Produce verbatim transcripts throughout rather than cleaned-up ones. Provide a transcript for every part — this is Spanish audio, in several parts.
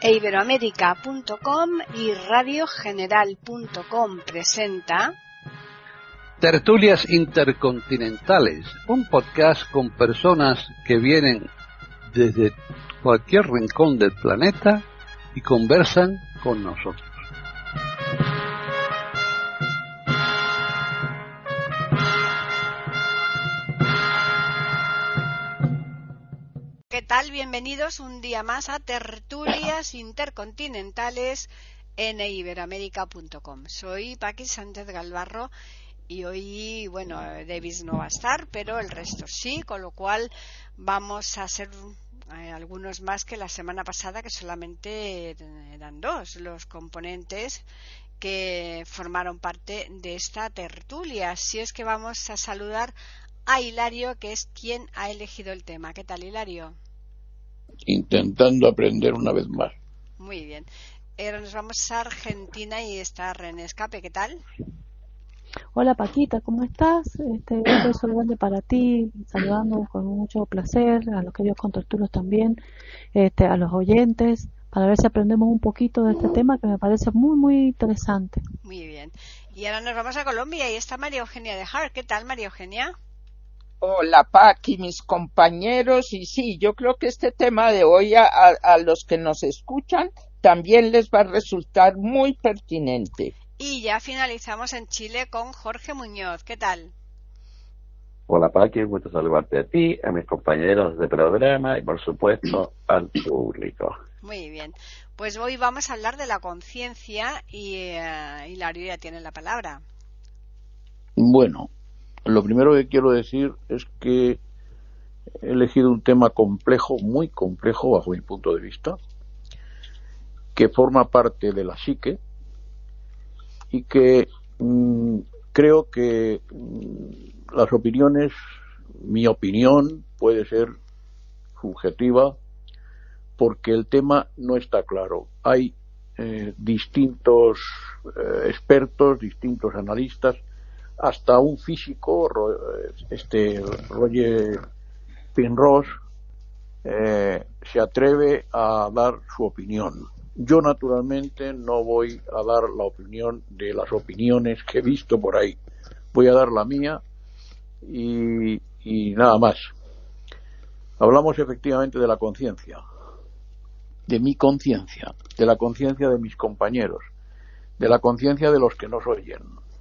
iberoamérica punto com y radio general punto com presenta Tertulias Intercontinentales, un podcast con personas que vienen desde cualquier rincón del planeta y conversan con nosotros. ¿Qué tal? Bienvenidos un día más a Tertulias Intercontinentales en iberoamérica punto com. Soy Paqui Sánchez Galvarro y hoy, bueno, Davis no va a estar, pero el resto sí, con lo cual vamos a ser eh, algunos más que la semana pasada, que solamente eran dos los componentes que formaron parte de esta tertulia. Así es que vamos a saludar a Hilario, que es quien ha elegido el tema. ¿Qué tal, Hilario? Intentando aprender una vez más. Muy bien. Ahora nos vamos a Argentina y está René Escape. ¿Qué tal? Hola Paquita, ¿cómo estás? Este, un beso grande para ti, saludando con mucho placer a los queridos contertulios también, este, a los oyentes, para ver si aprendemos un poquito de este tema que me parece muy, muy interesante. Muy bien. Y ahora nos vamos a Colombia y está María Eugenia de Hart. ¿Qué tal, María Eugenia? Hola Paqui, mis compañeros, y sí, yo creo que este tema de hoy a, a, a los que nos escuchan también les va a resultar muy pertinente. Y ya finalizamos en Chile con Jorge Muñoz. ¿Qué tal? Hola Paqui, gusto saludarte a ti, a mis compañeros de programa y por supuesto al público. Muy bien, pues hoy vamos a hablar de la conciencia y uh, Hilario ya tiene la palabra. Bueno, lo primero que quiero decir es que he elegido un tema complejo, muy complejo bajo mi punto de vista, que forma parte de la psique y que mmm, creo que mmm, las opiniones, mi opinión puede ser subjetiva porque el tema no está claro. Hay eh, distintos eh, expertos, distintos analistas, hasta un físico, este Roger Penrose, eh, se atreve a dar su opinión. Yo naturalmente no voy a dar la opinión de las opiniones que he visto por ahí. Voy a dar la mía y, y nada más. Hablamos efectivamente de la conciencia, de mi conciencia, de la conciencia de mis compañeros, de la conciencia de los que nos oyen.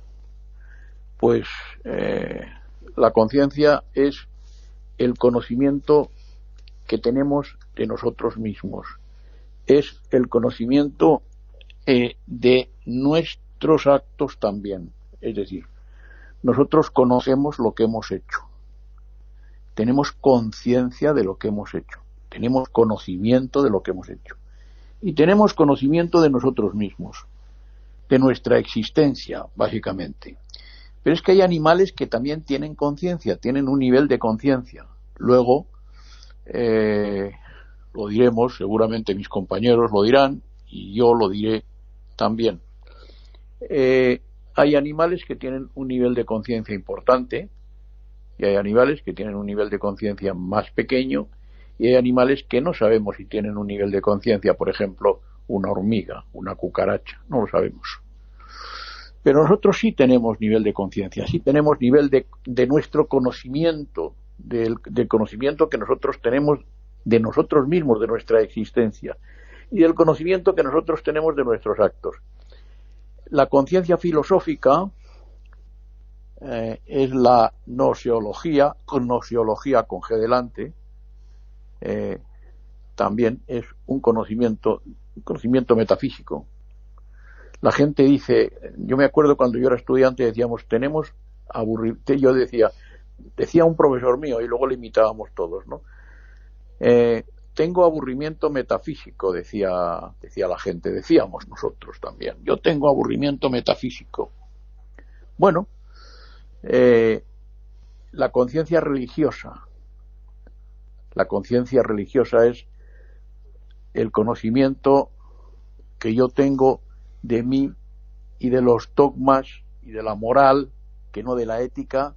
Pues eh, la conciencia es el conocimiento que tenemos de nosotros mismos. Es el conocimiento eh, de nuestros actos también. Es decir, nosotros conocemos lo que hemos hecho. Tenemos conciencia de lo que hemos hecho. Tenemos conocimiento de lo que hemos hecho. Y tenemos conocimiento de nosotros mismos, de nuestra existencia, básicamente. Pero es que hay animales que también tienen conciencia, tienen un nivel de conciencia. Luego, eh, lo diremos, seguramente mis compañeros lo dirán, y yo lo diré también. Eh, hay animales que tienen un nivel de conciencia importante, y hay animales que tienen un nivel de conciencia más pequeño, y hay animales que no sabemos si tienen un nivel de conciencia, por ejemplo, una hormiga, una cucaracha, no lo sabemos. Pero nosotros sí tenemos nivel de conciencia, sí tenemos nivel de, de nuestro conocimiento, del, del conocimiento que nosotros tenemos de nosotros mismos, de nuestra existencia, y del conocimiento que nosotros tenemos de nuestros actos. La conciencia filosófica eh, es la gnoseología, con gnoseología con G delante, eh, también es un conocimiento, un conocimiento metafísico. La gente dice, yo me acuerdo cuando yo era estudiante, decíamos, tenemos aburrimiento, yo decía, decía un profesor mío y luego le imitábamos todos, ¿no? Eh, tengo aburrimiento metafísico, decía, decía la gente, decíamos nosotros también, yo tengo aburrimiento metafísico. Bueno, eh, la conciencia religiosa, la conciencia religiosa es el conocimiento que yo tengo de mí y de los dogmas y de la moral, que no de la ética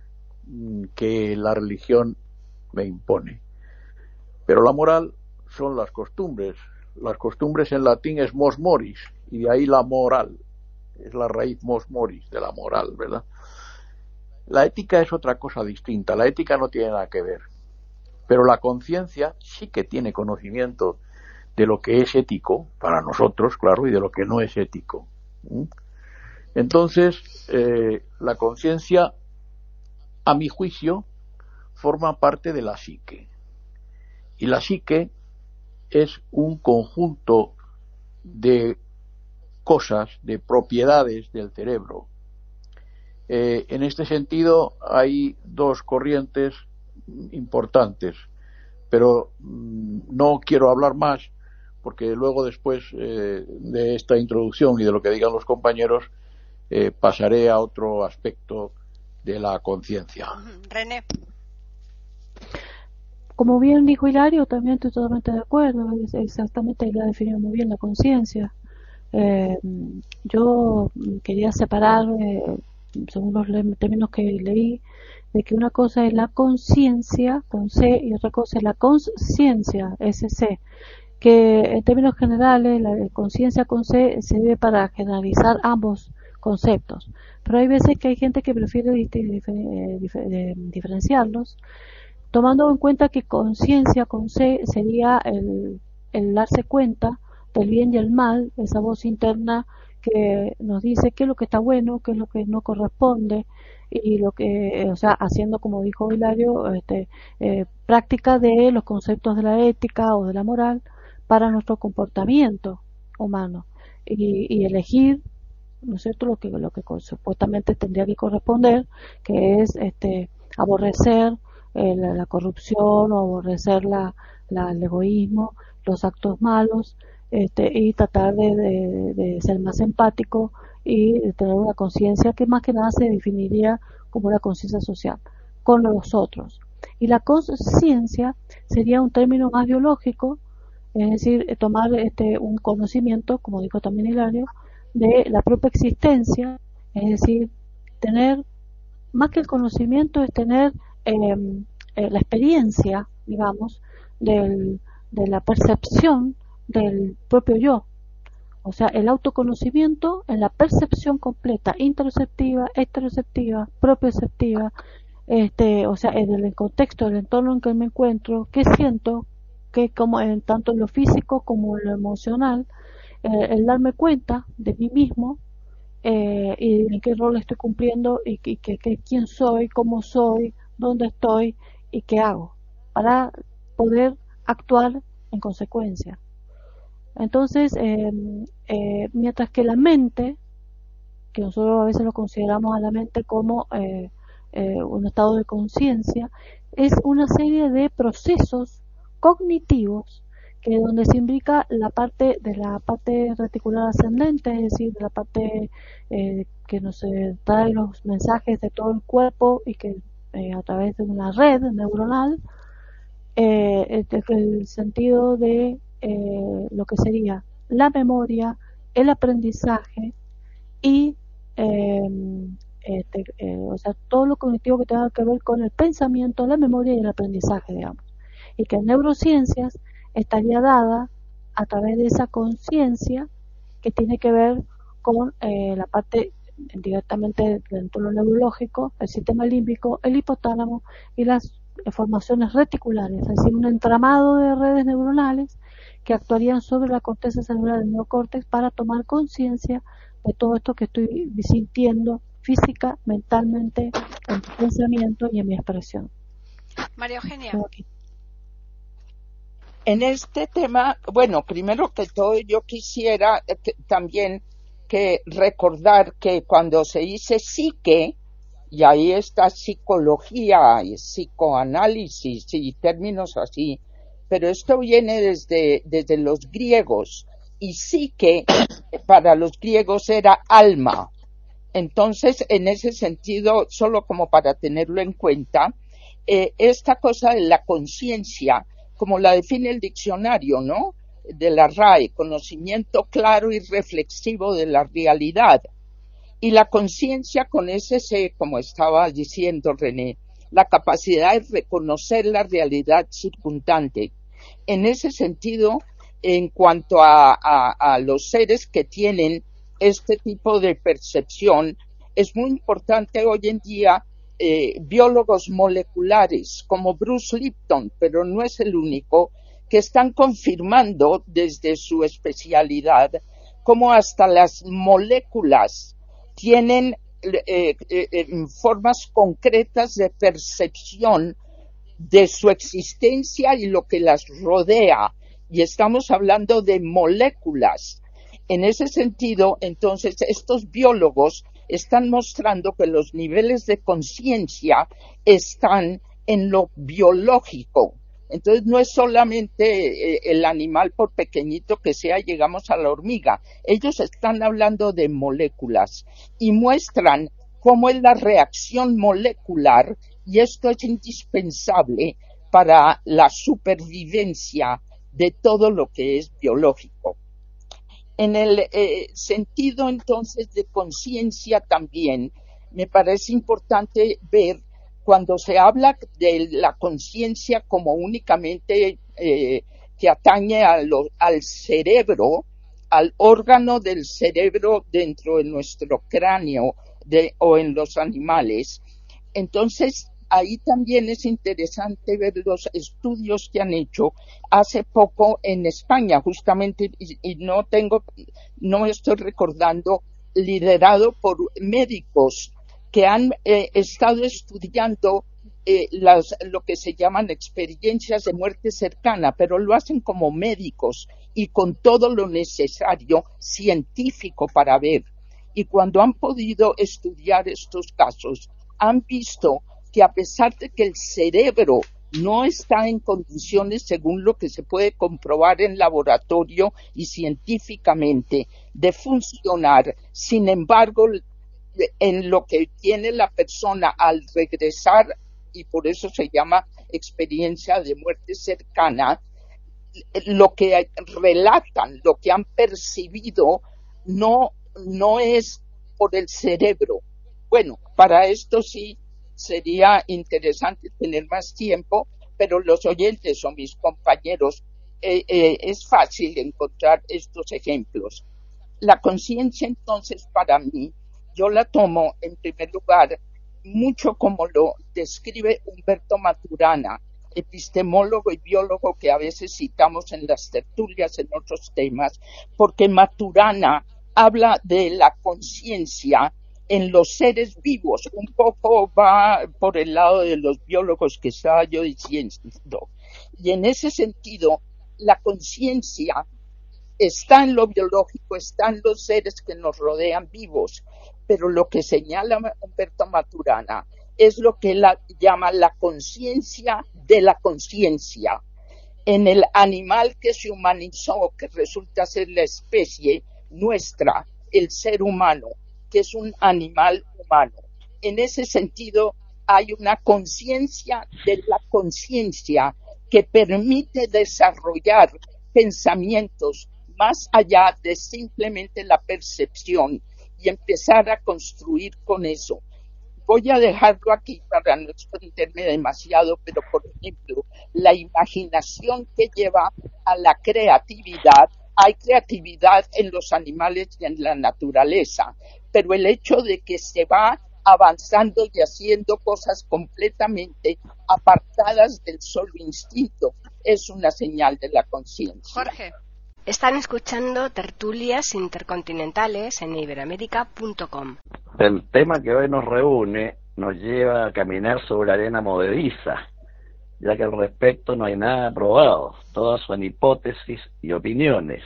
que la religión me impone. Pero la moral son las costumbres, Las costumbres en latín es mos moris, y de ahí la moral. Es la raíz mos moris de la moral, ¿verdad? La ética es otra cosa distinta. La ética no tiene nada que ver. Pero la conciencia sí que tiene conocimiento de lo que es ético para nosotros, claro, y de lo que no es ético. ¿Mm? Entonces, eh, la conciencia, a mi juicio, forma parte de la psique. Y la psique es un conjunto de cosas, de propiedades del cerebro. Eh, en este sentido hay dos corrientes importantes, pero mmm, no quiero hablar más porque luego después eh, de esta introducción y de lo que digan los compañeros eh, pasaré a otro aspecto de la conciencia. René. Como bien dijo Hilario, también estoy totalmente de acuerdo, es exactamente la definió muy bien la conciencia. Eh, yo quería separar, eh, según los términos que leí, de que una cosa es la conciencia con C y otra cosa es la consciencia, S C, que en términos generales la conciencia con C se debe para generalizar ambos conceptos, pero hay veces que hay gente que prefiere difer- difer- diferenciarlos, tomando en cuenta que conciencia con C sería el, el darse cuenta del bien y el mal, esa voz interna que nos dice qué es lo que está bueno, qué es lo que no corresponde, y lo que, o sea, haciendo, como dijo Hilario, este, eh, práctica de los conceptos de la ética o de la moral para nuestro comportamiento humano, y, y elegir, ¿no es cierto?, lo que, lo que supuestamente tendría que corresponder, que es este, aborrecer eh, la, la corrupción o aborrecer la, la, el egoísmo, los actos malos, este, y tratar de, de, de ser más empático y de tener una conciencia que más que nada se definiría como una conciencia social con los otros. Y la conciencia sería un término más biológico, es decir, tomar este, un conocimiento, como dijo también Hilario, de la propia existencia, es decir, tener, más que el conocimiento, es tener eh, eh, la experiencia, digamos, del, de la percepción del propio yo, o sea, el autoconocimiento en la percepción completa, interoceptiva, exteroceptiva, propioceptiva, este, o sea, en el contexto del entorno en que me encuentro, qué siento, que como en tanto en lo físico como en lo emocional, eh, el darme cuenta de mí mismo eh, y en qué rol estoy cumpliendo y, y que, que, quién soy, cómo soy, dónde estoy y qué hago, para poder actuar en consecuencia. Entonces, eh, eh, mientras que la mente, que nosotros a veces lo consideramos a la mente como eh, eh, un estado de conciencia, es una serie de procesos cognitivos que donde se imbrica la parte de la parte reticular ascendente, es decir, de la parte eh, que nos eh, trae los mensajes de todo el cuerpo y que eh, a través de una red neuronal, eh, el, el sentido de eh, lo que sería la memoria, el aprendizaje y eh, este, eh, o sea, todo lo cognitivo que tenga que ver con el pensamiento, la memoria y el aprendizaje, digamos, y que en neurociencias estaría dada a través de esa conciencia que tiene que ver con eh, la parte directamente dentro de lo neurológico, el sistema límbico, el hipotálamo y las formaciones reticulares, es decir, un entramado de redes neuronales que actuarían sobre la corteza cerebral del neocórtex para tomar conciencia de todo esto que estoy sintiendo física, mentalmente, en mi pensamiento y en mi expresión. María Eugenia. En este tema, bueno, primero que todo yo quisiera que, también que recordar que cuando se dice psique, y ahí está psicología y psicoanálisis y términos así, pero esto viene desde, desde los griegos, y psique para los griegos era alma. Entonces, en ese sentido, solo como para tenerlo en cuenta, eh, esta cosa de la conciencia, como la define el diccionario, ¿no?, de la R A E, conocimiento claro y reflexivo de la realidad. Y la conciencia con ese C, como estaba diciendo René, la capacidad de reconocer la realidad circundante. En ese sentido, en cuanto a, a, a los seres que tienen este tipo de percepción. Es muy importante hoy en día eh, biólogos moleculares como Bruce Lipton, pero no es el único, que están confirmando desde su especialidad cómo hasta las moléculas tienen eh, eh, formas concretas de percepción de su existencia y lo que las rodea. Y estamos hablando de moléculas. En ese sentido, entonces, estos biólogos están mostrando que los niveles de conciencia están en lo biológico. Entonces, no es solamente eh, el animal, por pequeñito que sea, llegamos a la hormiga. Ellos están hablando de moléculas y muestran cómo es la reacción molecular, y esto es indispensable para la supervivencia de todo lo que es biológico. En el eh, sentido, entonces, de conciencia también, me parece importante ver cuando se habla de la conciencia como únicamente eh, que atañe a lo, al cerebro, al órgano del cerebro dentro de nuestro cráneo de, o en los animales. Entonces, ahí también es interesante ver los estudios que han hecho hace poco en España, justamente, y, y no tengo, no estoy recordando, liderado por médicos que han eh, estado estudiando eh, las, lo que se llaman experiencias de muerte cercana, pero lo hacen como médicos y con todo lo necesario científico para ver. Y cuando han podido estudiar estos casos, han visto que a pesar de que el cerebro no está en condiciones, según lo que se puede comprobar en laboratorio y científicamente, de funcionar, sin embargo, en lo que tiene la persona al regresar, y por eso se llama experiencia de muerte cercana, lo que relatan, lo que han percibido, no, no es por el cerebro. Bueno, para esto sí sería interesante tener más tiempo, pero los oyentes o mis compañeros, eh, eh, es fácil encontrar estos ejemplos. La conciencia, entonces, para mí, yo la tomo, en primer lugar, mucho como lo describe Humberto Maturana, epistemólogo y biólogo que a veces citamos en las tertulias en otros temas, porque Maturana habla de la conciencia en los seres vivos, un poco va por el lado de los biólogos que estaba yo diciendo. Y en ese sentido, la conciencia está en lo biológico, está en los seres que nos rodean vivos, pero lo que señala Humberto Maturana es lo que él llama la conciencia de la conciencia. En el animal que se humanizó, que resulta ser la especie nuestra, el ser humano, que es un animal humano. En ese sentido, hay una conciencia de la conciencia que permite desarrollar pensamientos más allá de simplemente la percepción y empezar a construir con eso. Voy a dejarlo aquí para no extenderme demasiado, pero por ejemplo, la imaginación que lleva a la creatividad. Hay creatividad en los animales y en la naturaleza, pero el hecho de que se va avanzando y haciendo cosas completamente apartadas del solo instinto es una señal de la conciencia. Jorge, están escuchando Tertulias Intercontinentales en iberoamérica punto com. El tema que hoy nos reúne nos lleva a caminar sobre arena movediza, ya que al respecto no hay nada probado, todas son hipótesis y opiniones.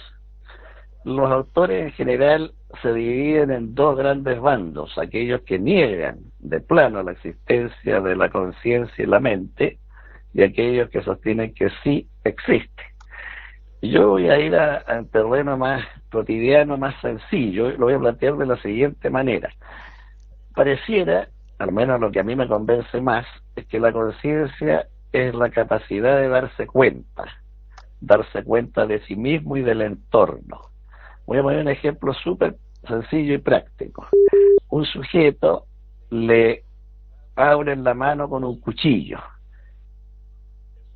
Los autores en general se dividen en dos grandes bandos, aquellos que niegan de plano la existencia de la conciencia y la mente, y aquellos que sostienen que sí existe. Yo voy a ir a, a un terreno más cotidiano, más sencillo, y lo voy a plantear de la siguiente manera. Pareciera, al menos lo que a mí me convence más, es que la conciencia es la capacidad de darse cuenta, darse cuenta de sí mismo y del entorno. Voy a poner un ejemplo súper sencillo y práctico. Un sujeto le abren la mano con un cuchillo.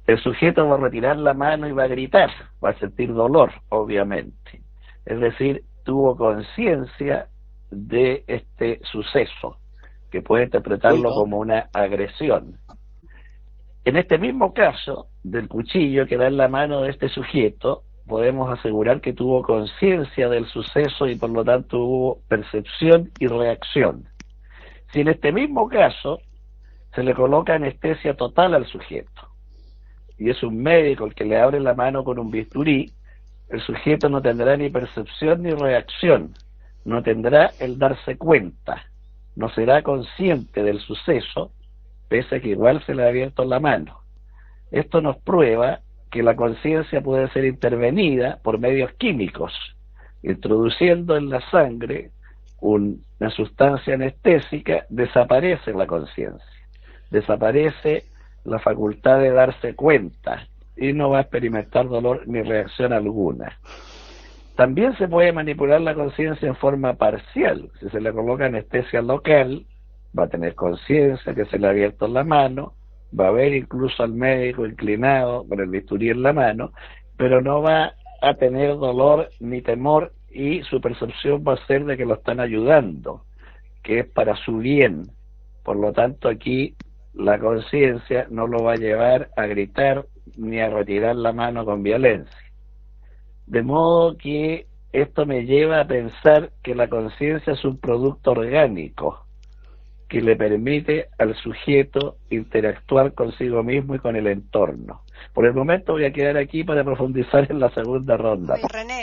el sujeto va a retirar la mano y va a gritar, va a sentir dolor, obviamente. Es decir, tuvo conciencia de este suceso, que puede interpretarlo como una agresión. En este mismo caso, del cuchillo que da en la mano de este sujeto, podemos asegurar que tuvo conciencia del suceso y por lo tanto hubo percepción y reacción. Si en este mismo caso se le coloca anestesia total al sujeto, y es un médico el que le abre la mano con un bisturí, el sujeto no tendrá ni percepción ni reacción, no tendrá el darse cuenta, no será consciente del suceso, pese a que igual se le ha abierto la mano. Esto nos prueba que la conciencia puede ser intervenida por medios químicos, introduciendo en la sangre un, una sustancia anestésica, desaparece la conciencia, desaparece la facultad de darse cuenta y no va a experimentar dolor ni reacción alguna. También se puede manipular la conciencia en forma parcial. Si se le coloca anestesia local, va a tener conciencia que se le ha abierto la mano, va a ver incluso al médico inclinado con el bisturí en la mano, pero no va a tener dolor ni temor y su percepción va a ser de que lo están ayudando, que es para su bien. Por lo tanto, aquí la conciencia no lo va a llevar a gritar ni a retirar la mano con violencia. De modo que esto me lleva a pensar que la conciencia es un producto orgánico que le permite al sujeto interactuar consigo mismo y con el entorno. Por el momento voy a quedar aquí para profundizar en la segunda ronda. Oye, René.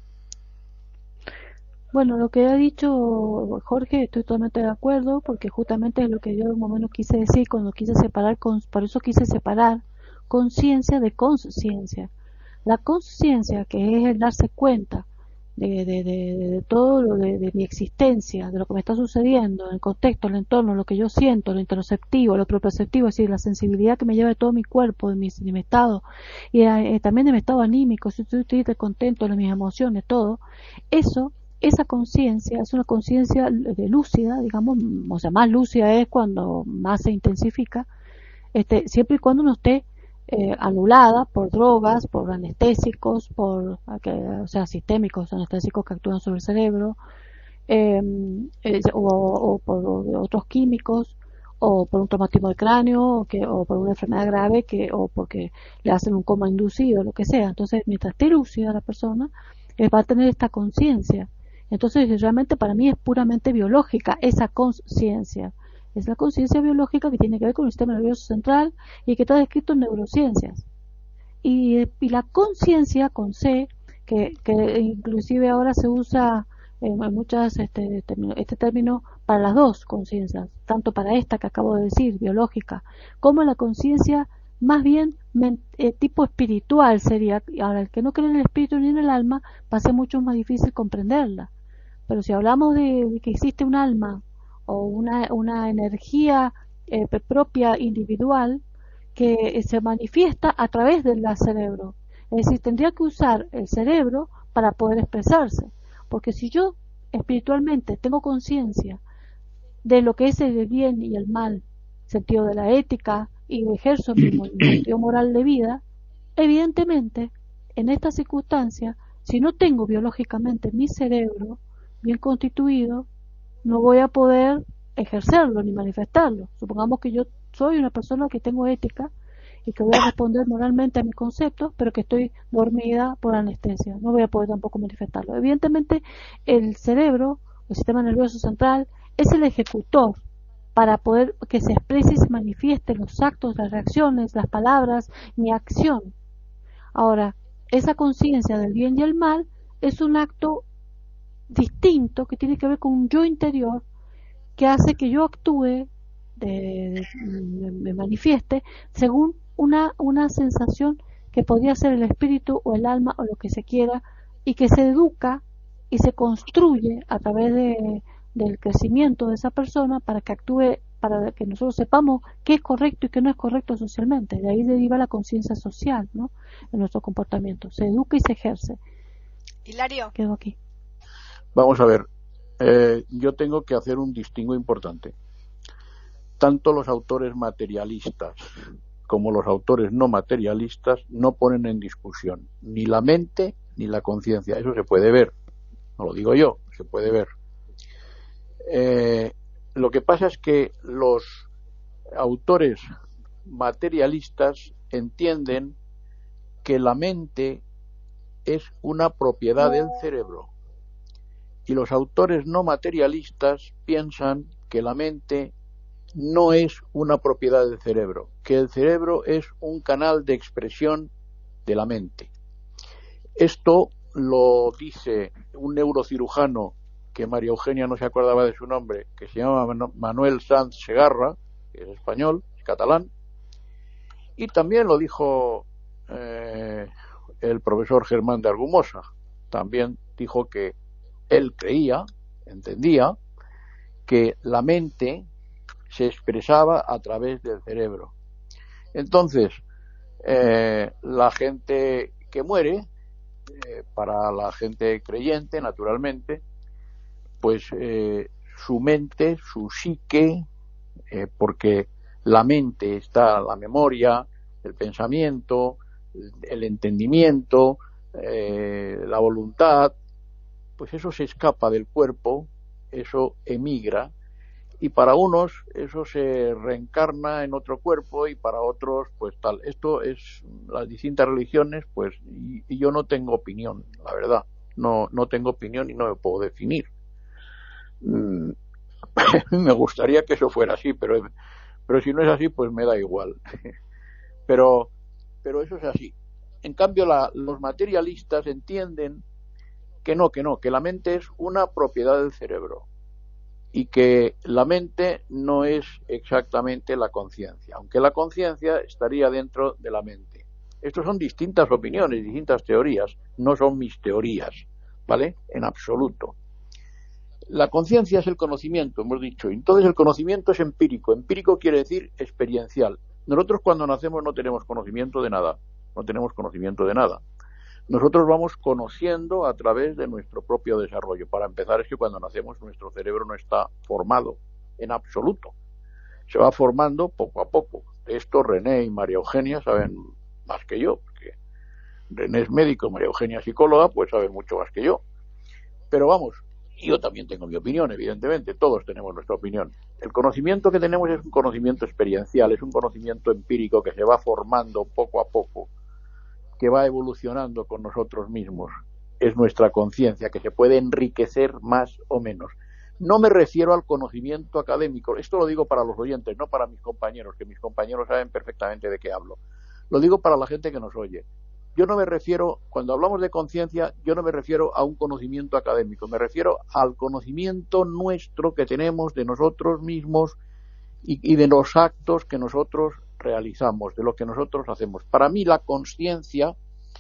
Bueno, lo que ha dicho Jorge, estoy totalmente de acuerdo, porque justamente es lo que yo en un momento quise decir cuando quise separar, con, por eso quise separar conciencia de consciencia. La conciencia, que es el darse cuenta de, de, de, de todo lo de, de mi existencia, de lo que me está sucediendo, el contexto, el entorno, lo que yo siento, lo interoceptivo, lo proprioceptivo, es decir, la sensibilidad que me lleva de todo mi cuerpo, de mi, de mi estado, y eh, también de mi estado anímico, si estoy triste, contento, de mis emociones, todo, eso, esa conciencia es una conciencia lúcida, digamos, o sea, más lúcida es cuando más se intensifica, este, siempre y cuando no esté Eh, anulada por drogas, por anestésicos, por, o sea, sistémicos, anestésicos que actúan sobre el cerebro, eh, eh, o, o por otros químicos, o por un traumatismo de cráneo, o, que, o por una enfermedad grave, que, o porque le hacen un coma inducido, lo que sea. Entonces, mientras esté lúcida la persona, eh, va a tener esta conciencia. Entonces, realmente para mí es puramente biológica esa conciencia. Es la conciencia biológica que tiene que ver con el sistema nervioso central y que está descrito en neurociencias. Y, y la conciencia con C, que, que inclusive ahora se usa en muchas este, este término para las dos conciencias, tanto para esta que acabo de decir, biológica, como la conciencia más bien eh, tipo espiritual sería. Ahora, el que no cree en el espíritu ni en el alma, va a ser mucho más difícil comprenderla. Pero si hablamos de, de que existe un alma, o una, una energía eh, propia individual que se manifiesta a través del cerebro. Es decir, tendría que usar el cerebro para poder expresarse. Porque si yo espiritualmente tengo conciencia de lo que es el bien y el mal, sentido de la ética, y ejerzo mi sentido moral de vida, evidentemente, en esta circunstancia, si no tengo biológicamente mi cerebro bien constituido, no voy a poder ejercerlo ni manifestarlo. Supongamos que yo soy una persona que tengo ética y que voy a responder moralmente a mis conceptos, pero que estoy dormida por anestesia. No voy a poder tampoco manifestarlo. Evidentemente, el cerebro, el sistema nervioso central, es el ejecutor para poder que se exprese y se manifieste los actos, las reacciones, las palabras, mi acción. Ahora, esa conciencia del bien y el mal es un acto distinto que tiene que ver con un yo interior que hace que yo actúe, de, de, me manifieste según una, una sensación que podría ser el espíritu o el alma o lo que se quiera, y que se educa y se construye a través de, del crecimiento de esa persona para que actúe, para que nosotros sepamos qué es correcto y qué no es correcto socialmente. De ahí deriva la conciencia social, ¿no?, en nuestro comportamiento. Se educa y se ejerce. Hilario. Quedo aquí. Vamos a ver, eh, yo tengo que hacer un distingo importante. Tanto los autores materialistas como los autores no materialistas no ponen en discusión ni la mente ni la conciencia. Eso se puede ver, no lo digo yo, se puede ver. Eh, lo que pasa es que los autores materialistas entienden que la mente es una propiedad del cerebro, y los autores no materialistas piensan que la mente no es una propiedad del cerebro, que el cerebro es un canal de expresión de la mente. Esto lo dice un neurocirujano que María Eugenia no se acordaba de su nombre, que se llama Manuel Sanz Segarra, que es español, es catalán, y también lo dijo eh, el profesor Germán de Argumosa. También dijo que él creía, entendía, que la mente se expresaba a través del cerebro. Entonces, eh, la gente que muere, eh, para la gente creyente, naturalmente, pues eh, su mente, su psique, eh, porque la mente está la memoria, el pensamiento, el entendimiento, eh, la voluntad, pues eso se escapa del cuerpo, eso emigra, y para unos eso se reencarna en otro cuerpo y para otros pues tal. Esto es las distintas religiones, pues, y, y yo no tengo opinión, la verdad, no no tengo opinión y no me puedo definir. Mm, me gustaría que eso fuera así, pero pero si no es así, pues me da igual. pero pero eso es así. En cambio, la, los materialistas entienden que no, que no, que la mente es una propiedad del cerebro y que la mente no es exactamente la conciencia, aunque la conciencia estaría dentro de la mente. Estos son distintas opiniones, distintas teorías, no son mis teorías, ¿vale? En absoluto. La conciencia es el conocimiento, hemos dicho, entonces el conocimiento es empírico. Empírico quiere decir experiencial. Nosotros cuando nacemos no tenemos conocimiento de nada, no tenemos conocimiento de nada. Nosotros vamos conociendo a través de nuestro propio desarrollo. Para empezar, es que cuando nacemos nuestro cerebro no está formado en absoluto. Se va formando poco a poco. De esto René y María Eugenia saben más que yo, porque René es médico, María Eugenia psicóloga, pues sabe mucho más que yo. Pero vamos, yo también tengo mi opinión, evidentemente, todos tenemos nuestra opinión. El conocimiento que tenemos es un conocimiento experiencial, es un conocimiento empírico que se va formando poco a poco, que va evolucionando con nosotros mismos. Es nuestra conciencia, que se puede enriquecer más o menos. No me refiero al conocimiento académico, esto lo digo para los oyentes, no para mis compañeros, que mis compañeros saben perfectamente de qué hablo. Lo digo para la gente que nos oye. Yo no me refiero, cuando hablamos de conciencia, yo no me refiero a un conocimiento académico, me refiero al conocimiento nuestro que tenemos de nosotros mismos y, y de los actos que nosotros realizamos, de lo que nosotros hacemos. Para mí la conciencia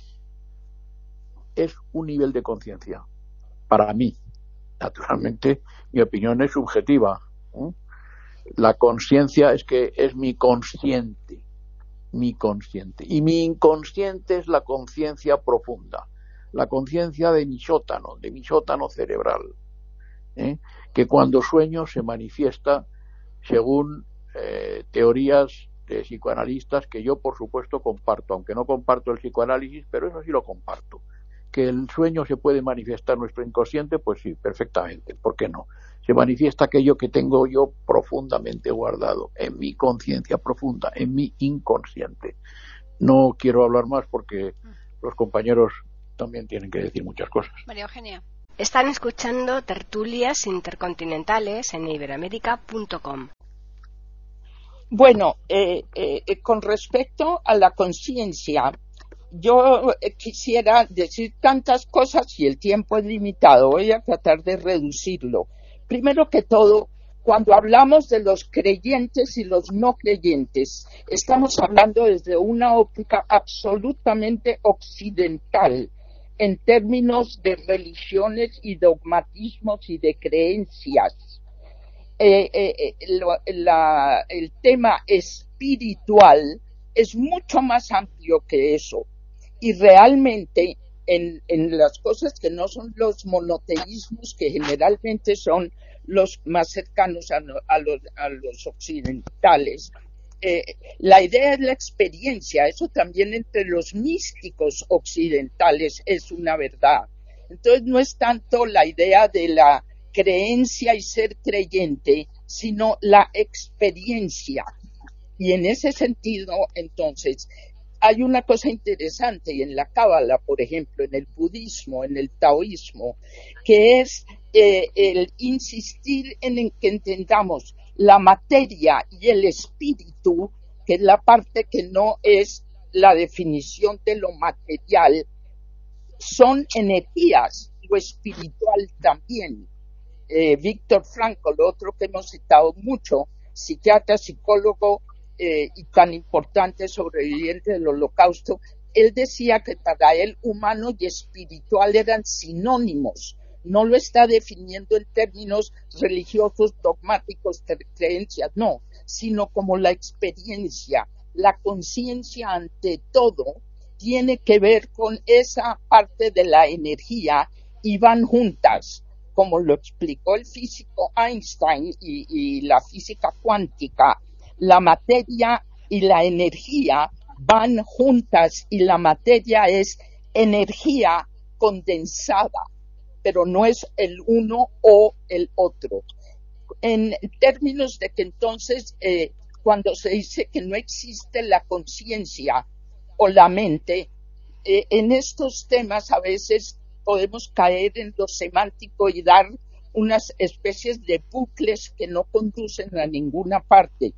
es un nivel de conciencia. Para mí, naturalmente, mi opinión es subjetiva, ¿eh? La conciencia es que es mi consciente, mi consciente. Y mi inconsciente es la conciencia profunda, la conciencia de mi sótano, de mi sótano cerebral, ¿eh? Que cuando sueño se manifiesta según eh, teorías de psicoanalistas que yo por supuesto comparto, aunque no comparto el psicoanálisis, pero eso sí lo comparto. Que el sueño se puede manifestar en nuestro inconsciente, pues sí, perfectamente, ¿por qué no? Se manifiesta aquello que tengo yo profundamente guardado, en mi conciencia profunda, en mi inconsciente. No quiero hablar más porque los compañeros también tienen que decir muchas cosas. María Eugenia. Están escuchando tertulias intercontinentales en iberoamerica punto com. Bueno, eh, eh, con respecto a la conciencia, yo eh, quisiera decir tantas cosas y el tiempo es limitado. Voy a tratar de reducirlo. Primero que todo, cuando hablamos de los creyentes y los no creyentes, estamos hablando desde una óptica absolutamente occidental, en términos de religiones y dogmatismos y de creencias. Eh, eh, lo, la, el tema espiritual es mucho más amplio que eso, y realmente en, en las cosas que no son los monoteísmos, que generalmente son los más cercanos a, a, los, a los occidentales, eh, la idea es la experiencia, eso también entre los místicos occidentales es una verdad. Entonces no es tanto la idea de la creencia y ser creyente, sino la experiencia. Y en ese sentido, entonces, hay una cosa interesante y en la Cábala, por ejemplo, en el budismo, en el taoísmo, que es eh, el insistir en, en que entendamos la materia y el espíritu, que es la parte que no es la definición de lo material, son energías, lo espiritual también. Eh, Víctor Frankl, otro que hemos citado mucho, psiquiatra, psicólogo eh, y tan importante sobreviviente del Holocausto, él decía que para él humano y espiritual eran sinónimos. No lo está definiendo en términos religiosos, dogmáticos, creencias, no, sino como la experiencia, la conciencia ante todo tiene que ver con esa parte de la energía y van juntas, como lo explicó el físico Einstein y, y la física cuántica. La materia y la energía van juntas y la materia es energía condensada, pero no es el uno o el otro. En términos de que entonces, eh, cuando se dice que no existe la conciencia o la mente, eh, en estos temas a veces podemos caer en lo semántico y dar unas especies de bucles que no conducen a ninguna parte.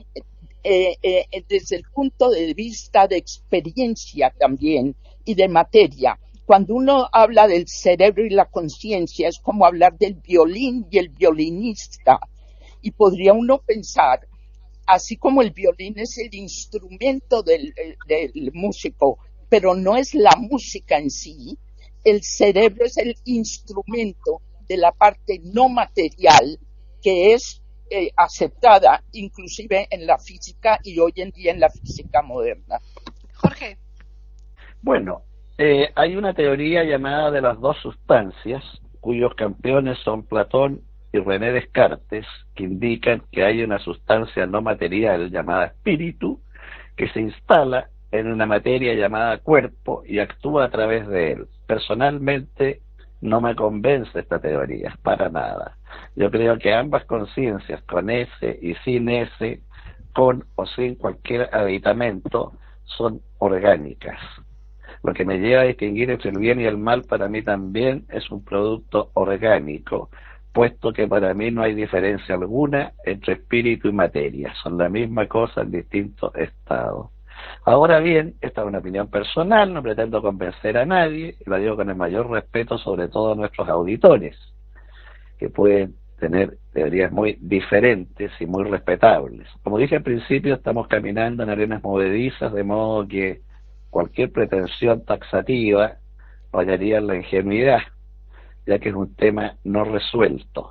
Eh, eh, desde el punto de vista de experiencia también y de materia, cuando uno habla del cerebro y la conciencia es como hablar del violín y el violinista, y podría uno pensar, así como el violín es el instrumento del, del músico, pero no es la música en sí, el cerebro es el instrumento de la parte no material que es eh, aceptada inclusive en la física y hoy en día en la física moderna. Jorge. Bueno, eh, hay una teoría llamada de las dos sustancias, cuyos campeones son Platón y René Descartes, que indican que hay una sustancia no material llamada espíritu que se instala en una materia llamada cuerpo y actúa a través de él. Personalmente no me convence esta teoría, para nada. Yo creo que ambas conciencias, con ese y sin ese, con o sin cualquier aditamento, son orgánicas. Lo que me lleva a distinguir entre el bien y el mal para mí también es un producto orgánico, puesto que para mí no hay diferencia alguna entre espíritu y materia, son la misma cosa en distintos estados. Ahora bien, esta es una opinión personal, no pretendo convencer a nadie, y la digo con el mayor respeto, sobre todo a nuestros auditores, que pueden tener teorías muy diferentes y muy respetables. Como dije al principio, estamos caminando en arenas movedizas, de modo que cualquier pretensión taxativa rayaría en la ingenuidad, ya que es un tema no resuelto.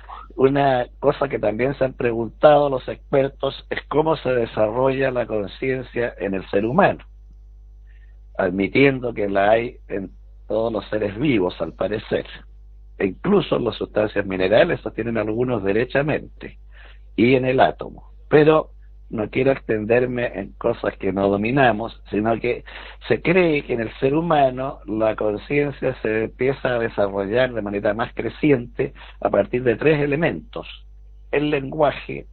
Una cosa que también se han preguntado los expertos es cómo se desarrolla la conciencia en el ser humano, admitiendo que la hay en todos los seres vivos, al parecer, e incluso en las sustancias minerales las tienen algunos derechamente, y en el átomo. Pero no quiero extenderme en cosas que no dominamos, sino que se cree que en el ser humano la conciencia se empieza a desarrollar de manera más creciente a partir de tres elementos: el lenguaje,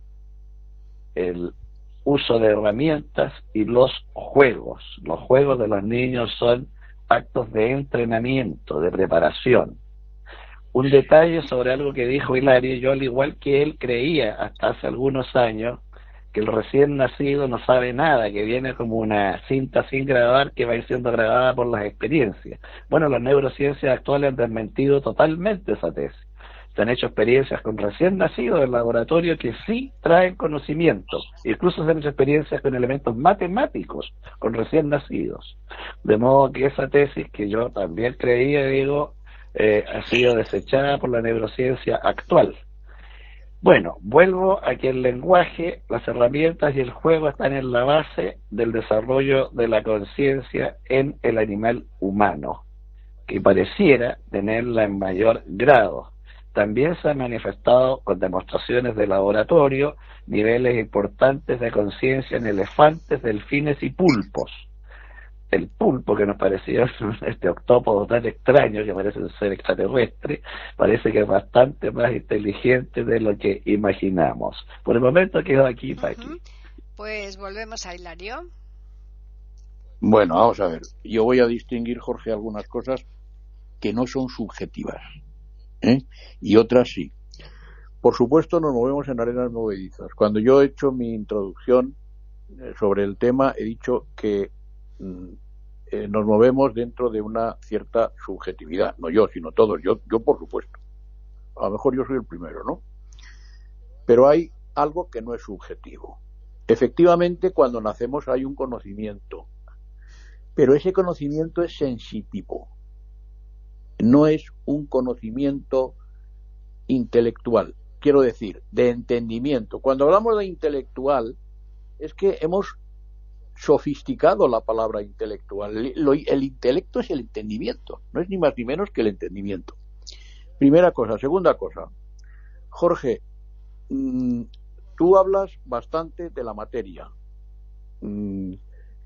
el uso de herramientas y los juegos. Los juegos de los niños son actos de entrenamiento, de preparación. Un detalle sobre algo que dijo Hilario: yo, al igual que él, creía hasta hace algunos años que el recién nacido no sabe nada, que viene como una cinta sin grabar que va a ir siendo grabada por las experiencias. Bueno, las neurociencias actuales han desmentido totalmente esa tesis. Se han hecho experiencias con recién nacidos en laboratorio que sí traen conocimiento. Incluso se han hecho experiencias con elementos matemáticos con recién nacidos. De modo que esa tesis, que yo también creía, digo, eh, ha sido desechada por la neurociencia actual. Bueno, vuelvo a que el lenguaje, las herramientas y el juego están en la base del desarrollo de la conciencia en el animal humano, que pareciera tenerla en mayor grado. también se ha manifestado con demostraciones de laboratorio niveles importantes de conciencia en elefantes, delfines y pulpos. El pulpo, que nos parecía este octópodo tan extraño, que parece un ser extraterrestre, parece que es bastante más inteligente de lo que imaginamos. Por el momento quedo aquí, Paqui. Uh-huh. Pues volvemos a Hilario. Bueno, vamos a ver. Yo voy a distinguir, Jorge, algunas cosas que no son subjetivas, ¿eh? Y otras sí. Por supuesto, nos movemos en arenas movedizas. Cuando yo he hecho mi introducción sobre el tema, he dicho que mm, eh, nos movemos dentro de una cierta subjetividad. No yo, sino todos. Yo, yo por supuesto. A lo mejor yo soy el primero, ¿no? Pero hay algo que no es subjetivo. Efectivamente, cuando nacemos hay un conocimiento, pero ese conocimiento es sensitivo. No es un conocimiento intelectual. Quiero decir, de entendimiento. Cuando hablamos de intelectual, es que hemos sofisticado la palabra intelectual. El, el intelecto es el entendimiento, no es ni más ni menos que el entendimiento. Primera cosa. Segunda cosa, Jorge, mmm, tú hablas bastante de la materia. Mmm,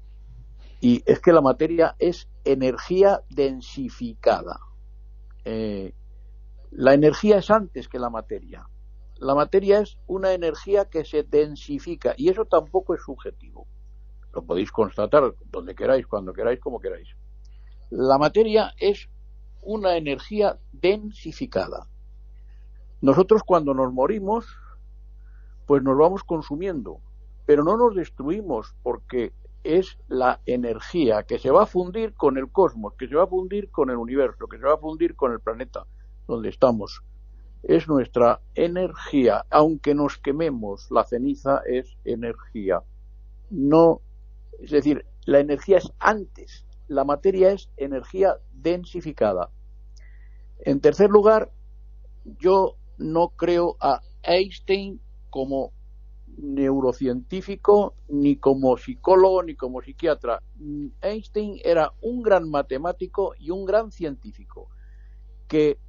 y es que la materia es energía densificada. Eh, la energía es antes que la materia. La materia es una energía que se densifica y eso tampoco es subjetivo. Lo podéis constatar donde queráis, cuando queráis, como queráis. La materia es una energía densificada. Nosotros cuando nos morimos, pues nos vamos consumiendo, pero no nos destruimos porque es la energía que se va a fundir con el cosmos, que se va a fundir con el universo, que se va a fundir con el planeta donde estamos. Es nuestra energía, aunque nos quememos, la ceniza es energía. No, es decir, la energía es antes, la materia es energía densificada. En tercer lugar, yo no creo a Einstein como neurocientífico, ni como psicólogo, ni como psiquiatra. Einstein era un gran matemático y un gran científico que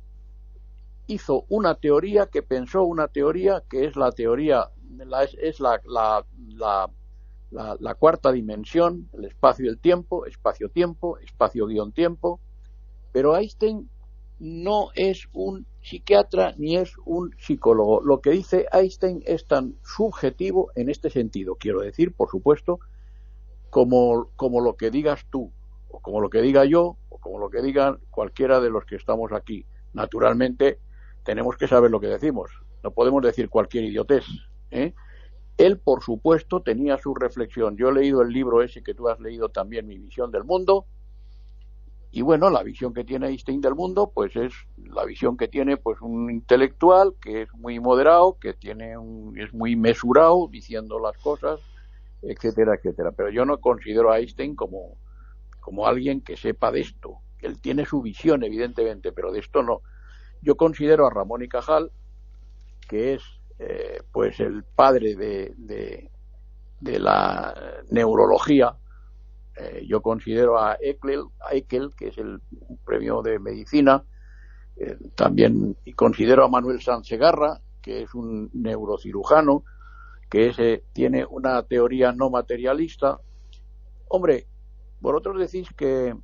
hizo una teoría, que pensó una teoría que es la teoría, la, es, es la, la, la, la, la cuarta dimensión, el espacio y el tiempo, espacio-tiempo, espacio-tiempo, pero Einstein no es un psiquiatra ni es un psicólogo. Lo que dice Einstein es tan subjetivo en este sentido, quiero decir, por supuesto, como, como lo que digas tú, o como lo que diga yo, o como lo que digan cualquiera de los que estamos aquí. Naturalmente, tenemos que saber lo que decimos, no podemos decir cualquier idiotez, ¿eh? Él, por supuesto, tenía su reflexión. Yo he leído el libro ese que tú has leído también, Mi visión del mundo, y bueno, la visión que tiene Einstein del mundo, pues es la visión que tiene pues un intelectual que es muy moderado, que tiene un, es muy mesurado diciendo las cosas, etcétera, etcétera. Pero yo no considero a Einstein como, como alguien que sepa de esto. Él tiene su visión, evidentemente, pero de esto no. Yo considero a Ramón y Cajal, que es eh, pues el padre de, de, de la neurología. Eh, yo considero a Haeckel, Haeckel, que es el premio de medicina, eh, también, y considero a Manuel Sanz Segarra, que es un neurocirujano, que ese tiene una teoría no materialista. Hombre, vosotros decís que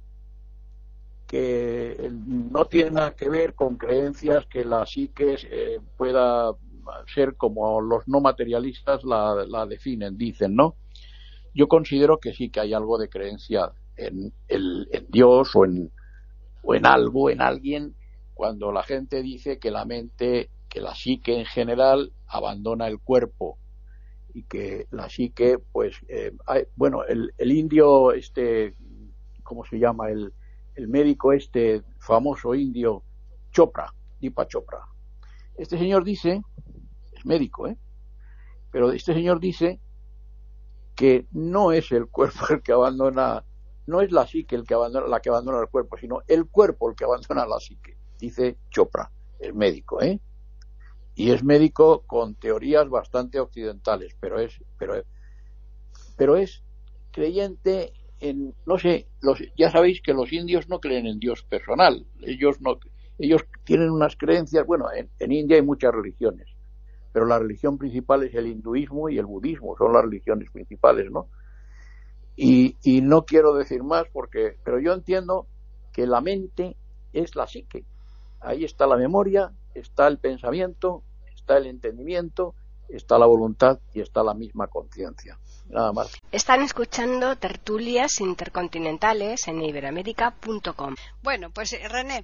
que no tiene nada que ver con creencias que la psique eh, pueda ser como los no materialistas la, la definen, dicen, ¿no? Yo considero que sí, que hay algo de creencia en, el, en Dios o en, o en algo, en alguien, cuando la gente dice que la mente, que la psique en general abandona el cuerpo y que la psique, pues, eh, hay, bueno, el, el indio, este, ¿cómo se llama? El, el médico este famoso indio, Chopra, Deepak Chopra. Este señor dice, es médico, ¿eh? Pero este señor dice que no es el cuerpo el que abandona, no es la psique el que abandona, la que abandona el cuerpo, sino el cuerpo el que abandona la psique, dice Chopra, el médico, ¿eh? Y es médico con teorías bastante occidentales, pero es, pero, pero es creyente en, no sé, los, ya sabéis que los indios no creen en Dios personal, ellos no, Ellos tienen unas creencias, bueno, en, en India hay muchas religiones, pero la religión principal es el hinduismo y el budismo, son las religiones principales, ¿no? Y, y no quiero decir más porque, pero yo entiendo que la mente es la psique. Ahí está la memoria, está el pensamiento, está el entendimiento, está la voluntad y está la misma conciencia. Nada más. Están escuchando Tertulias Intercontinentales en iberoamerica punto com. Bueno, pues René.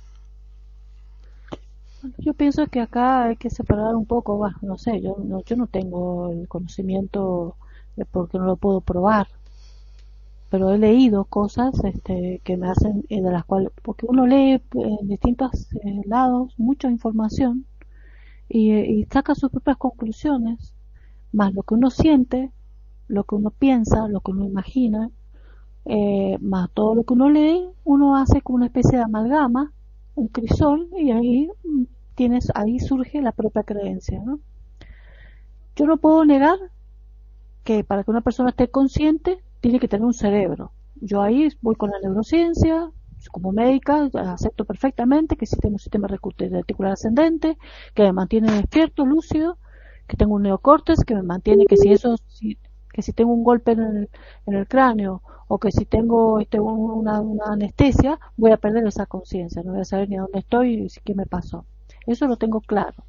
Yo pienso que acá hay que separar un poco, bueno, no sé, yo no, yo no tengo el conocimiento porque no lo puedo probar, pero he leído cosas este, que me hacen, de las cuales, porque uno lee en distintos eh, lados mucha información y, y saca sus propias conclusiones, más lo que uno siente, lo que uno piensa, lo que uno imagina, eh, más todo lo que uno lee, uno hace como una especie de amalgama, un crisol, y ahí tienes, ahí surge la propia creencia, ¿no? Yo no puedo negar que para que una persona esté consciente tiene que tener un cerebro. Yo ahí voy con la neurociencia, como médica, acepto perfectamente que existe un sistema reticular ascendente que me mantiene despierto, lúcido, que tengo un neocórtex que me mantiene, que si eso, si, que si tengo un golpe en el, en el cráneo o que si tengo este, una, una anestesia, voy a perder esa conciencia, no voy a saber ni a dónde estoy y qué me pasó. Eso lo tengo claro.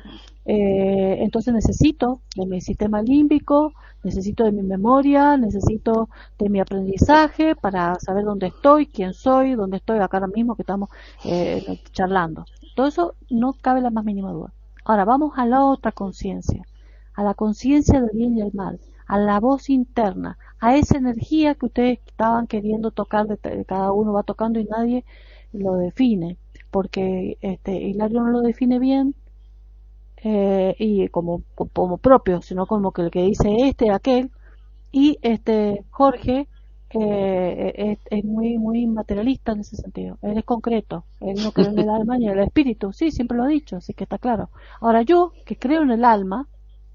Eh, entonces necesito de mi sistema límbico, necesito de mi memoria, necesito de mi aprendizaje para saber dónde estoy, quién soy, dónde estoy acá ahora mismo que estamos eh, charlando. Todo eso no cabe la más mínima duda. Ahora vamos a la otra conciencia, a la conciencia del bien y el mal, a la voz interna, a esa energía que ustedes estaban queriendo tocar, de, de cada uno va tocando y nadie lo define, porque este Hilario no lo define bien. Eh, y como, como propio, sino como que el que dice este, aquel, y este Jorge eh, es, es muy muy materialista en ese sentido, él es concreto, él no cree en el alma ni en el espíritu, sí, siempre lo ha dicho, así que está claro. Ahora yo, que creo en el alma,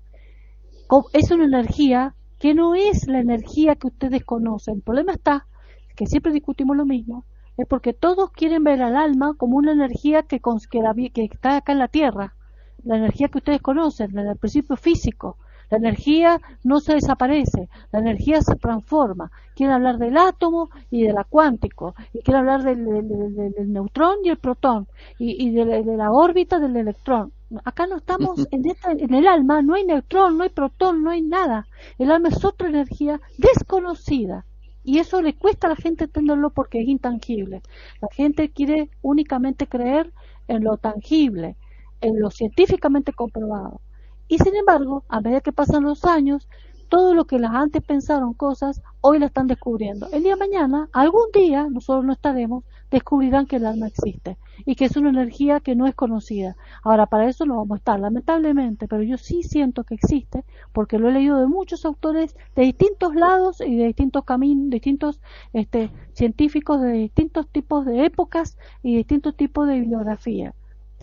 es una energía que no es la energía que ustedes conocen. El problema está, que siempre discutimos lo mismo, es porque todos quieren ver al alma como una energía que, que, la, que está acá en la tierra, la energía que ustedes conocen, el principio físico. La energía no se desaparece, la energía se transforma. Quieren hablar del átomo y de la cuántico, y quieren hablar del, del, del, del neutrón y el protón, y, y de, de la órbita del electrón. Acá no estamos, en, esta, en el alma no hay neutrón, no hay protón, no hay nada. El alma es otra energía desconocida. Y eso le cuesta a la gente entenderlo porque es intangible. La gente quiere únicamente creer en lo tangible, en lo científicamente comprobado. Y sin embargo, a medida que pasan los años, todo lo que las antes pensaron cosas, hoy la están descubriendo. El día de mañana, algún día, nosotros no estaremos, descubrirán que el alma existe y que es una energía que no es conocida. Ahora, para eso no vamos a estar, lamentablemente, pero yo sí siento que existe, porque lo he leído de muchos autores de distintos lados y de distintos caminos, distintos este, científicos de distintos tipos de épocas y distintos tipos de bibliografía.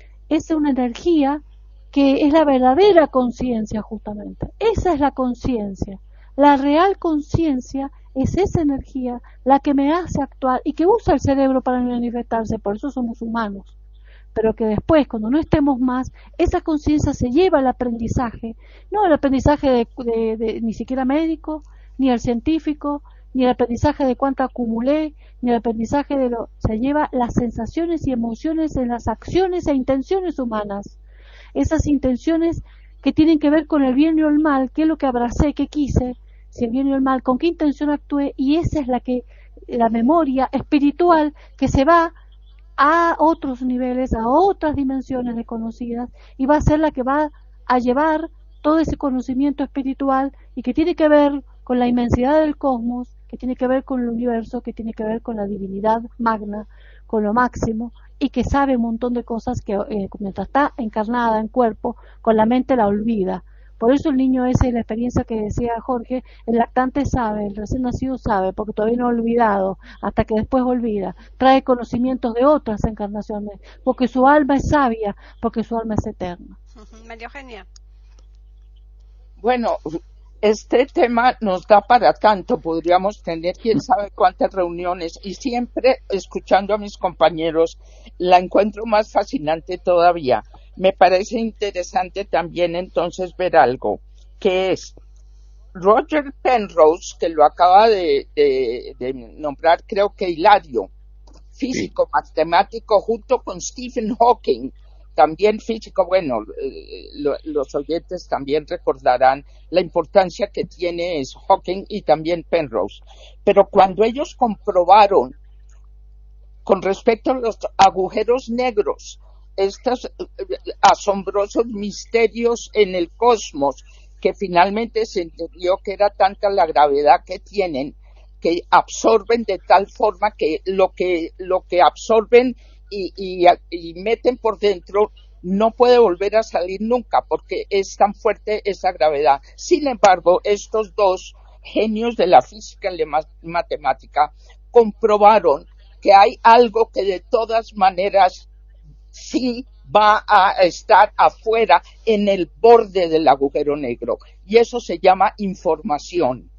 Es una energía que es la verdadera conciencia, justamente. Esa es la conciencia. La real conciencia es esa energía la que me hace actuar y que usa el cerebro para manifestarse, por eso somos humanos. Pero que después, cuando no estemos más, esa conciencia se lleva al aprendizaje, no el aprendizaje de, de, de, ni siquiera médico, ni el científico, ni el aprendizaje de cuánto acumulé, ni el aprendizaje de lo... Se lleva las sensaciones y emociones en las acciones e intenciones humanas. Esas intenciones que tienen que ver con el bien y el mal, qué es lo que abracé, qué quise, si el bien y el mal, con qué intención actué, y esa es la que, la memoria espiritual que se va a otros niveles, a otras dimensiones desconocidas, y va a ser la que va a llevar todo ese conocimiento espiritual y que tiene que ver con la inmensidad del cosmos, que tiene que ver con el universo, que tiene que ver con la divinidad magna, con lo máximo, y que sabe un montón de cosas que eh, mientras está encarnada en cuerpo, con la mente la olvida. Por eso el niño ese, la experiencia que decía Jorge, el lactante sabe, el recién nacido sabe, porque todavía no ha olvidado, hasta que después olvida. Trae conocimientos de otras encarnaciones, porque su alma es sabia, porque su alma es eterna. María Eugenia. Bueno, Este tema nos da para tanto, podríamos tener quién sabe cuántas reuniones, y siempre escuchando a mis compañeros la encuentro más fascinante todavía. Me parece interesante también entonces ver algo, que es Roger Penrose, que lo acaba de, de, de nombrar creo que Hilario, físico, sí, matemático, junto con Stephen Hawking, también físico. Bueno, eh, lo, los oyentes también recordarán la importancia que tiene es Hawking y también Penrose. Pero cuando ellos comprobaron con respecto a los agujeros negros, estos eh, asombrosos misterios en el cosmos, que finalmente se entendió que era tanta la gravedad que tienen, que absorben de tal forma que lo que, lo que absorben Y, y, y meten por dentro no puede volver a salir nunca porque es tan fuerte esa gravedad. Sin embargo, estos dos genios de la física y la matemática comprobaron que hay algo que de todas maneras sí va a estar afuera en el borde del agujero negro, y eso se llama información.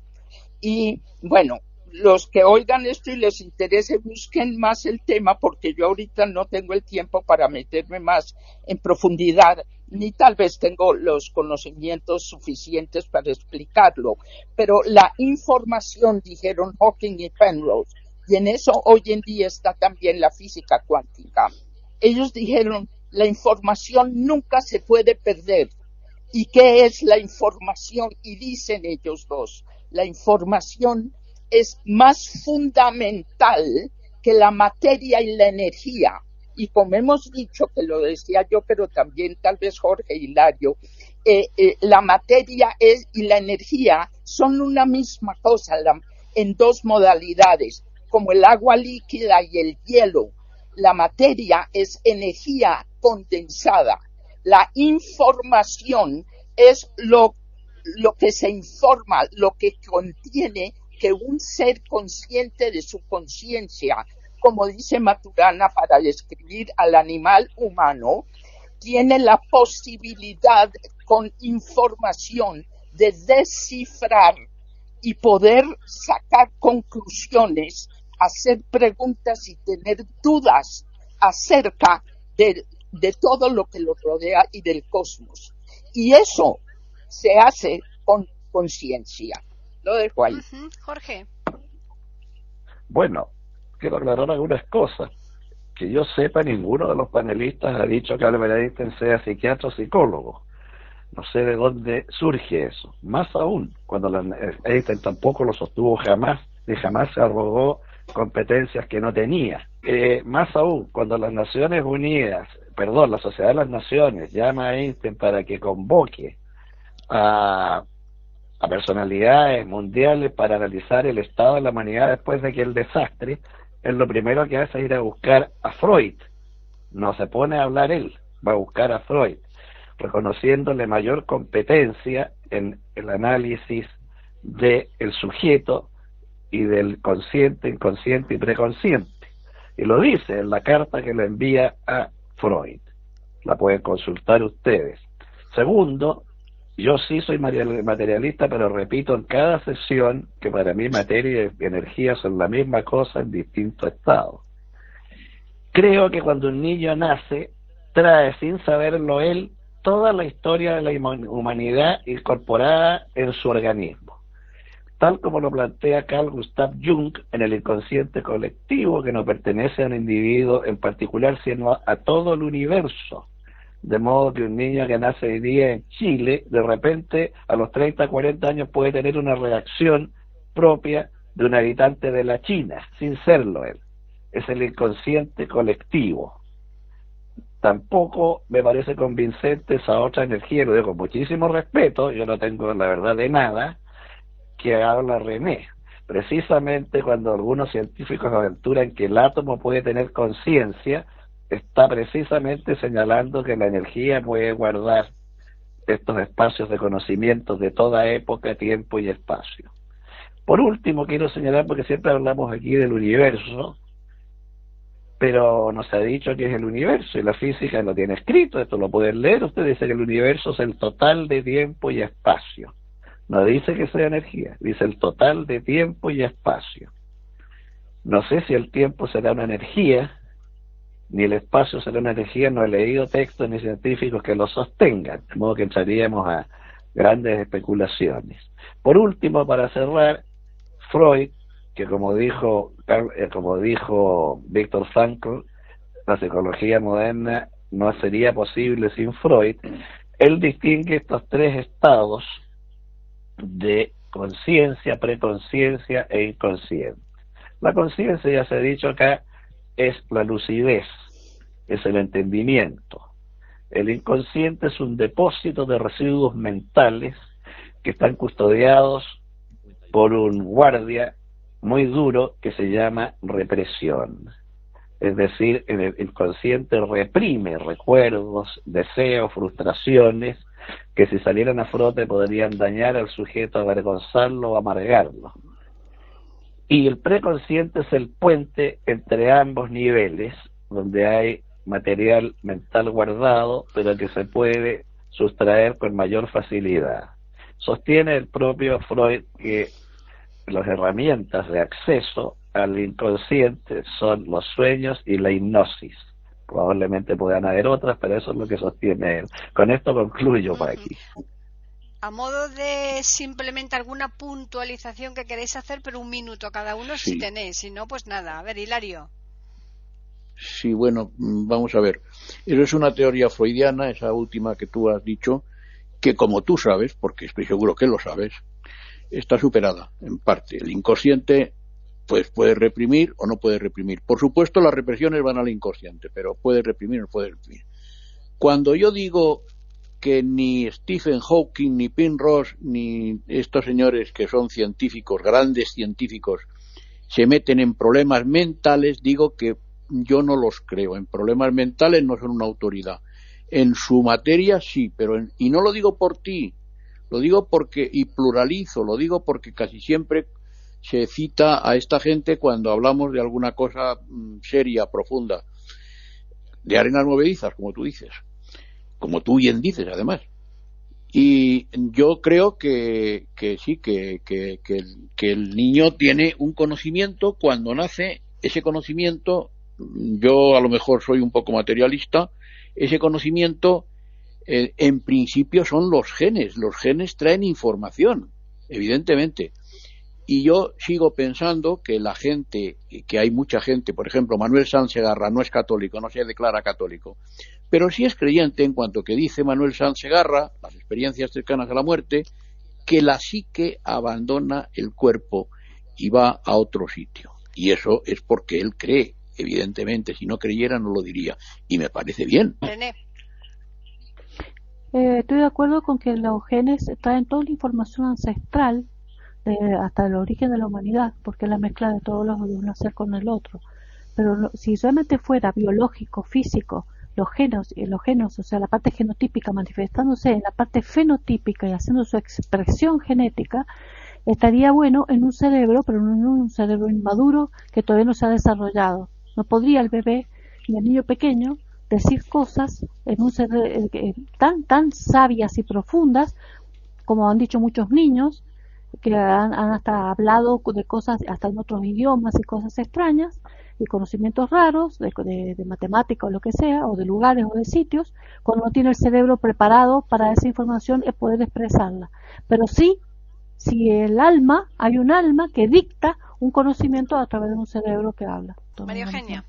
Y bueno, los que oigan esto y les interese, busquen más el tema, porque yo ahorita no tengo el tiempo para meterme más en profundidad, ni tal vez tengo los conocimientos suficientes para explicarlo. Pero la información, dijeron Hawking y Penrose, y en eso hoy en día está también la física cuántica. Ellos dijeron, la información nunca se puede perder. ¿Y qué es la información? Y dicen ellos dos, la información es más fundamental que la materia y la energía. Y como hemos dicho, que lo decía yo, pero también tal vez Jorge Hilario, eh, eh, la materia es, y la energía son una misma cosa la, en dos modalidades, como el agua líquida y el hielo. La materia es energía condensada. La información es lo, lo que se informa, lo que contiene que un ser consciente de su conciencia, como dice Maturana para describir al animal humano, tiene la posibilidad con información de descifrar y poder sacar conclusiones, hacer preguntas y tener dudas acerca de, de todo lo que lo rodea y del cosmos. Y eso se hace con conciencia. Lo dejo ahí. Uh-huh. Jorge. Bueno, quiero aclarar algunas cosas. Que yo sepa, ninguno de los panelistas ha dicho que Albert Einstein sea psiquiatra o psicólogo. No sé de dónde surge eso. Más aún, cuando la, Einstein tampoco lo sostuvo jamás, y jamás se arrogó competencias que no tenía. Eh, más aún, cuando las Naciones Unidas, perdón, la Sociedad de las Naciones llama a Einstein para que convoque a... a personalidades mundiales para analizar el estado de la humanidad después de que el desastre, él lo primero que hace es ir a buscar a Freud. No se pone a hablar él, va a buscar a Freud, reconociéndole mayor competencia en el análisis del sujeto y del consciente, inconsciente y preconsciente. Y lo dice en la carta que le envía a Freud. La pueden consultar ustedes. Segundo, yo sí soy materialista, pero repito en cada sesión que para mí materia y energía son la misma cosa en distintos estados. Creo que cuando un niño nace, trae sin saberlo él toda la historia de la humanidad incorporada en su organismo, tal como lo plantea Carl Gustav Jung en el inconsciente colectivo, que no pertenece a un individuo en particular, sino a todo el universo. De modo que un niño que nace hoy día en Chile, de repente a los treinta, cuarenta años puede tener una reacción propia de un habitante de la China, sin serlo él. Es el inconsciente colectivo. Tampoco me parece convincente esa otra energía, lo digo con muchísimo respeto, yo no tengo la verdad de nada, que habla René. Precisamente cuando algunos científicos aventuran que el átomo puede tener conciencia, está precisamente señalando que la energía puede guardar estos espacios de conocimiento de toda época, tiempo y espacio. Por último, quiero señalar, porque siempre hablamos aquí del universo, pero nos ha dicho que es el universo, y la física lo tiene escrito, esto lo pueden leer ustedes, dice que el universo es el total de tiempo y espacio. No dice que sea energía, dice el total de tiempo y espacio. No sé si el tiempo será una energía, ni el espacio será una energía, no he leído textos ni científicos que lo sostengan, de modo que entraríamos a grandes especulaciones. Por último, para cerrar, Freud, que como dijo, como dijo Viktor Frankl, la psicología moderna no sería posible sin Freud, él distingue estos tres estados de conciencia, preconciencia e inconsciente. La conciencia, ya se ha dicho acá, es la lucidez, es el entendimiento. El inconsciente es un depósito de residuos mentales que están custodiados por un guardia muy duro que se llama represión. Es decir, el inconsciente reprime recuerdos, deseos, frustraciones que si salieran a flote podrían dañar al sujeto, avergonzarlo o amargarlo. Y el preconsciente es el puente entre ambos niveles, donde hay material mental guardado, pero que se puede sustraer con mayor facilidad. Sostiene el propio Freud que las herramientas de acceso al inconsciente son los sueños y la hipnosis. Probablemente puedan haber otras, pero eso es lo que sostiene él. Con esto concluyo por aquí. A modo de simplemente alguna puntualización que queréis hacer, pero un minuto cada uno sí. Si tenéis, si no, pues nada. A ver, Hilario. Sí, bueno, vamos a ver. Eso es una teoría freudiana, esa última que tú has dicho, que como tú sabes, porque estoy seguro que lo sabes, está superada en parte. El inconsciente pues puede reprimir o no puede reprimir. Por supuesto, las represiones van al inconsciente, pero puede reprimir o no puede reprimir. Cuando yo digo que ni Stephen Hawking, ni Penrose, ni estos señores que son científicos, grandes científicos, se meten en problemas mentales, digo que yo no los creo. En problemas mentales no son una autoridad. En su materia sí, pero en, y no lo digo por ti, lo digo porque, y pluralizo, lo digo porque casi siempre se cita a esta gente cuando hablamos de alguna cosa mm, seria, profunda, de arenas movedizas, como tú dices, como tú bien dices además. Y yo creo que, que sí, que, que, que, el, que el niño tiene un conocimiento cuando nace. Ese conocimiento, yo a lo mejor soy un poco materialista, ese conocimiento eh, en principio son los genes. Los genes traen información, evidentemente. Y yo sigo pensando que la gente, que hay mucha gente, por ejemplo, Manuel Sanz Segarra no es católico, no se declara católico, pero sí es creyente en cuanto que dice Manuel Sanz Segarra, las experiencias cercanas a la muerte, que la psique abandona el cuerpo y va a otro sitio. Y eso es porque él cree, evidentemente, si no creyera no lo diría. Y me parece bien. René. Eh, estoy de acuerdo con que los genes traen toda la información ancestral, Eh, hasta el origen de la humanidad, porque es la mezcla de todos los de un ser con el otro. Pero no, si realmente fuera biológico, físico, los genos, y los genos, o sea, la parte genotípica manifestándose en la parte fenotípica y haciendo su expresión genética, estaría bueno en un cerebro, pero no en un cerebro inmaduro que todavía no se ha desarrollado. No podría el bebé ni el niño pequeño decir cosas en un cerebro eh, tan, tan sabias y profundas, como han dicho muchos niños, que han, han hasta hablado de cosas hasta en otros idiomas y cosas extrañas y conocimientos raros de, de, de matemática o lo que sea, o de lugares o de sitios, cuando no tiene el cerebro preparado para esa información y poder expresarla. Pero sí, si el alma, hay un alma que dicta un conocimiento a través de un cerebro que habla. María Eugenia.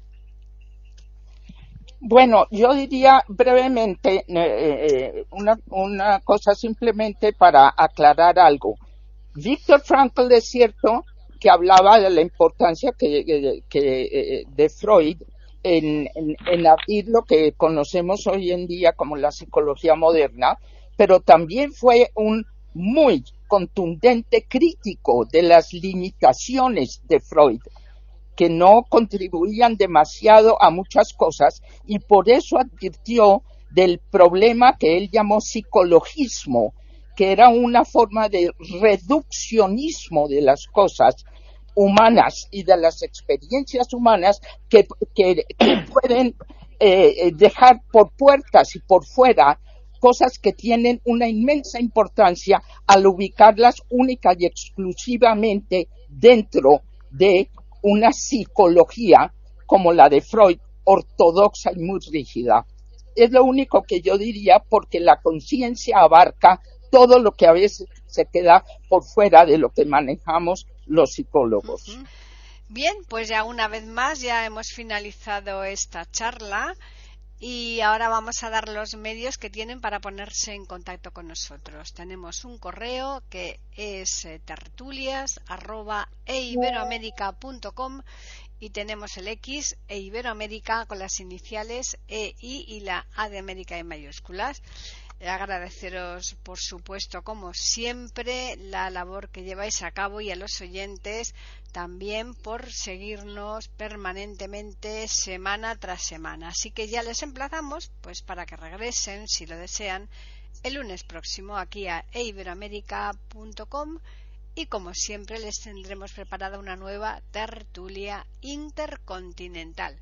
Bueno, yo diría brevemente eh, una, una cosa simplemente para aclarar algo. Viktor Frankl es cierto que hablaba de la importancia que, que, que de Freud en, en, en abrir lo que conocemos hoy en día como la psicología moderna, pero también fue un muy contundente crítico de las limitaciones de Freud, que no contribuían demasiado a muchas cosas, y por eso advirtió del problema que él llamó psicologismo, que era una forma de reduccionismo de las cosas humanas y de las experiencias humanas que, que, que pueden eh, dejar por puertas y por fuera cosas que tienen una inmensa importancia al ubicarlas única y exclusivamente dentro de una psicología como la de Freud, ortodoxa y muy rígida. Es lo único que yo diría, porque la conciencia abarca todo lo que a veces se queda por fuera de lo que manejamos los psicólogos. Uh-huh. Bien, pues ya una vez más ya hemos finalizado esta charla y ahora vamos a dar los medios que tienen para ponerse en contacto con nosotros. Tenemos un correo que es eh, tertulias arroba e iberoamerica punto com y tenemos el X e Iberoamérica con las iniciales E I y la A de América en mayúsculas. Agradeceros, por supuesto, como siempre, la labor que lleváis a cabo y a los oyentes también por seguirnos permanentemente semana tras semana. Así que ya les emplazamos pues para que regresen, si lo desean, el lunes próximo aquí a e iberoamerica punto com y como siempre les tendremos preparada una nueva tertulia intercontinental.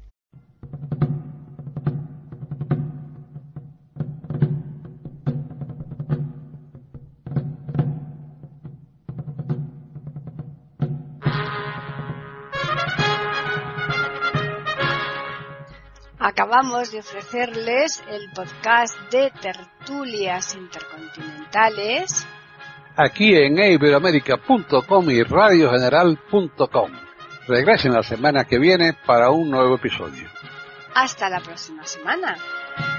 Acabamos de ofrecerles el podcast de tertulias intercontinentales aquí en e iberoamerica punto com y radio general punto com. Regresen la semana que viene para un nuevo episodio. Hasta la próxima semana.